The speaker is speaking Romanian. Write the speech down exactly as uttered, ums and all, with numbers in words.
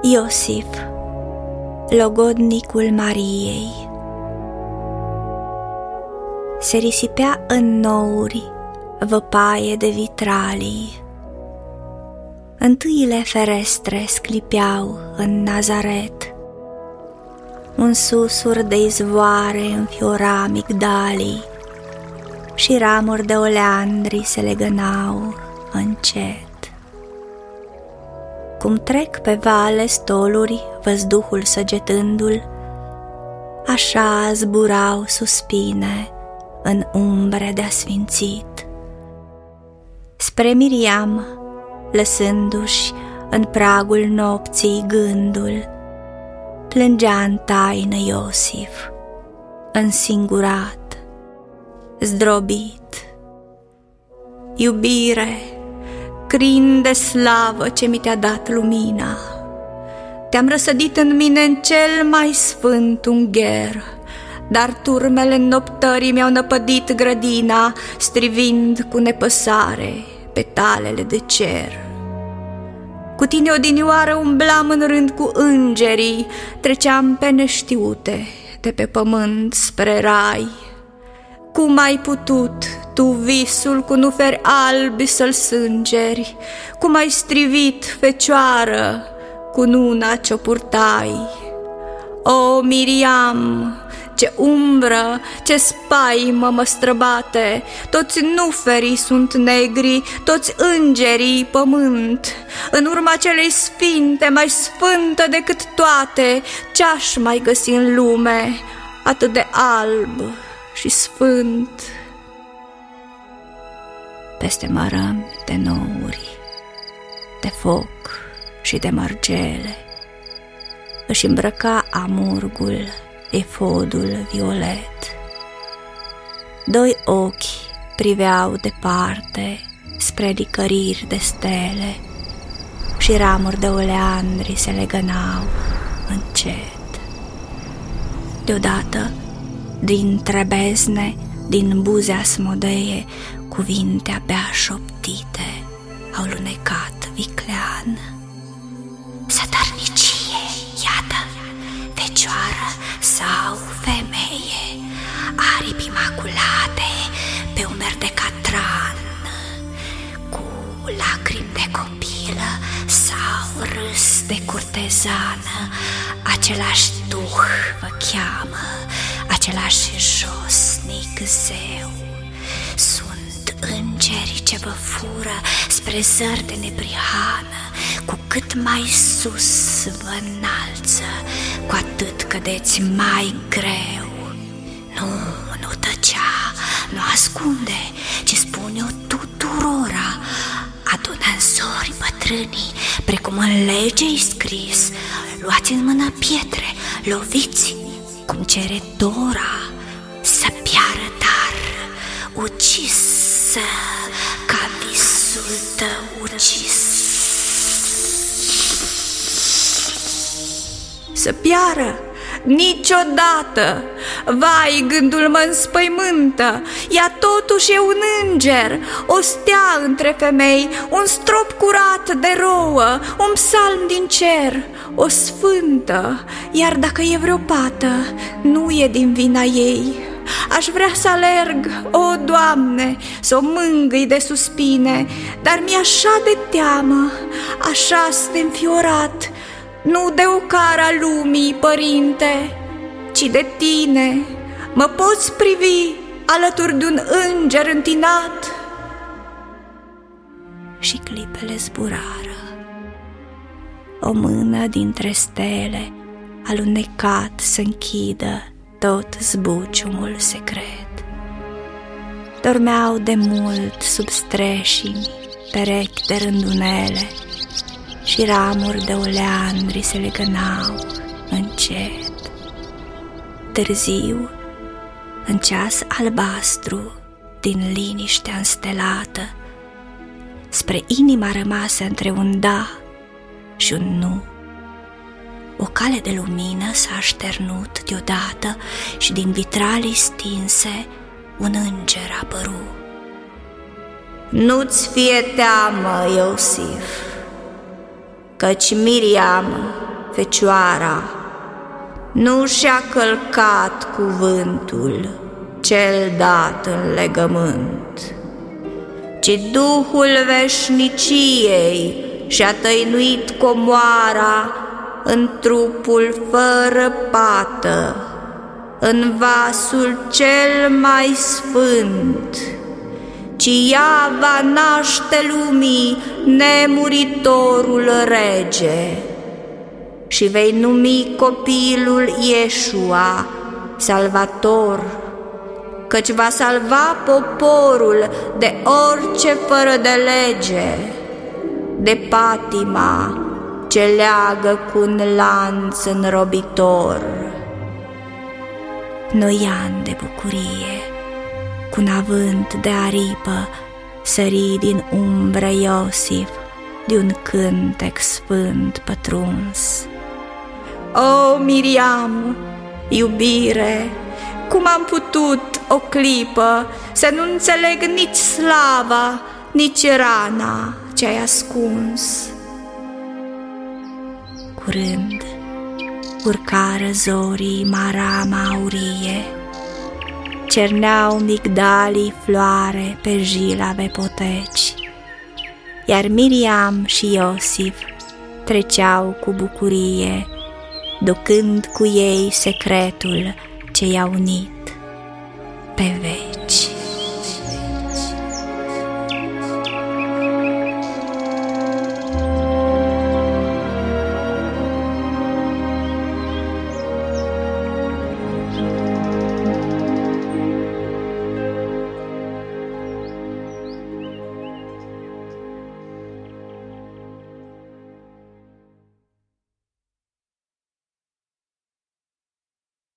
Iosif, logodnicul Mariei. Se risipea în nouri văpaie de vitralii. Întâiile ferestre sclipeau în Nazaret. Un susur de izvoare înfiora migdalii și ramuri de oleandri se legănau încet. Cum trec pe vale stoluri văzduhul săgetându-l, așa zburau suspine în umbre de asfințit. Spre Miriam, lăsându-și în pragul nopții gândul, plângea în taină Iosif, însingurat, zdrobit. Iubire, crin de slavă ce mi te-a dat lumina, te-am răsădit în mine în cel mai sfânt ungher, dar turmele noptării mi-au năpădit grădina, strivind cu nepăsare petalele de cer. Cu tine odinioară umblam în rând cu îngerii, treceam pe neștiute de pe pământ spre rai. Cum ai putut tu visul cu nuferi albi să-l sângeri? Cum ai strivit, fecioară, cununa ce-o purtai? O, Miriam, ce umbră, ce spaimă mă străbate! Toți nuferii sunt negri, toți îngerii pământ. În urma celei sfinte, mai sfântă decât toate, ce-aș mai găsi în lume atât de alb și sfânt? Peste mărămi de nouri, de foc și de mărgele, își îmbrăca amurgul efodul violet. Doi ochi priveau departe spre licăriri de stele și ramuri de oleandri se legănau încet. Deodată, dintre bezne, din buze asmodeie, cuvinte abia șoptite au lunecat viclean. Sătărnicie, iată, fecioară sau femeie, aripi imaculate pe umeri de catran, cu lacrimi de copilă sau râs de curtezană, același duh vă cheamă, același josnic zeu. Sunt îngeri ce vă fură spre zări de neprihană, cu cât mai sus vă înalță, cu atât cădeți mai greu. Nu, nu tăcea, nu ascunde, ci spune-o tuturora. Adună în zori bătrânii, precum în lege-i scris, luați în mână pietre, loviți, cum cere Dora, să piară dar, ucisă ca visul tău ucis. Să piară niciodată! Vai, gândul mă înspăimântă! Ea totuși e un înger, o stea între femei, un strop curat de rouă, un psalm din cer, o sfântă. Iar dacă e vreo pată, nu e din vina ei. Aș vrea să alerg, o, Doamne, să o mângâi de suspine, dar mi-e așa de teamă, așa ste înfiorat, nu de o cara lumii, Părinte, ci de Tine. Mă poți privi alături de un înger întinat? Și clipele zburară. O mână dintre stele a lunecat să închidă tot zbuciumul secret. Dormeau de mult sub streșimi perechi de rândunele și ramuri de oleandri se legănau încet. Târziu, în ceas albastru din liniștea înstelată, spre inima rămasă între un da și un nu, o cale de lumină s-a așternut deodată și din vitralii stinse un înger apăru. Nu-ți fie teamă, Iosif, căci Miriam fecioara, nu și-a călcat cuvântul cel dat în legământ, ci Duhul veșniciei și-a tăinuit comoara în trupul fără pată, în vasul cel mai sfânt, ci ea va naște lumii nemuritorul rege și vei numi copilul Iesua, Salvator, căci va salva poporul de orice fără de lege, de patima ce leagă cu un lanț înrobitor. Noi ani de bucurie, cu un avânt de aripă, sări din umbră Iosif, de un cântec sfânt pătruns. O, Miriam, iubire, cum am putut o clipă să nu înțeleg nici slava, nici rana ce-ai ascuns? Curând urcară zorii marama aurie, cerneau migdalii floare pe jilave poteci, iar Miriam și Iosif treceau cu bucurie, ducând cu ei secretul ce i-a unit pe veci.